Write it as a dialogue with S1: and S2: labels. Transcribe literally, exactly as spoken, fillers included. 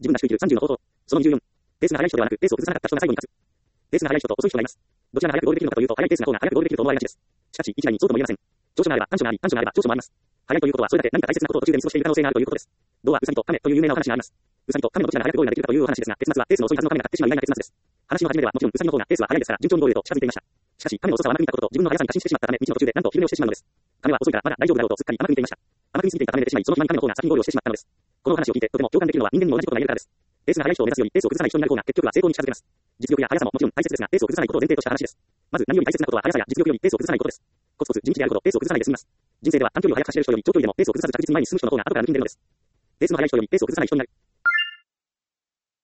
S1: 自分らしく生きるさんじゅうの方法。そのにじゅうよん。ペースが速い人ではなく、ペースを崩さなかった人が最後に勝つ。ペースが速い人と遅い人がいます。どちらが早くゴールできるのかというと、速いペースの方が早くゴールできると思われがちです。しかし、一概にそうとも言えません。長所があれば短所があり、短所があれば長所もあります。速いということは、それだけ何か大切なことを途中で見過ごしている可能性があるということです。童話、ウサギと亀という有名なお話があります。ウサギと亀のどちらが早くゴールができるかというお話ですが、結末はペースの遅いはずの亀が勝ってしまう意外な結末です。話の始めではもちろんウサギの方がペースは速いですから順調にゴールへと近づいていました。しかし、亀の遅さは甘く見たことと自分の速さに過信してしまったため、道の途中でなんと昼寝をしてしまうのです。亀は遅いからまだ大丈夫だろうとすっかり甘く見ていました。甘く見すぎていたため寝てしまい、その肥満に亀の方が先にゴールをしてしまったのです。この話を聞いてとても共感できるのは人間にも同じことが言えるからです。ペースが速い人を目指すよりペースを崩さない人になる方が結局は成功に近づけます。実力や速さももちろん大切ですが、ペースを崩さないことを前提とした話です。まず何より大切なことは速さや実力よりペースを崩さないことです。コツコツ地道であるほどペースを崩さないで済みます。人生では短距離を速く走れる人より長距離でもペースを崩さず着実に前に進む人の方が後から抜きに出るのです。ペースの速い人よりペースを崩さない人になる。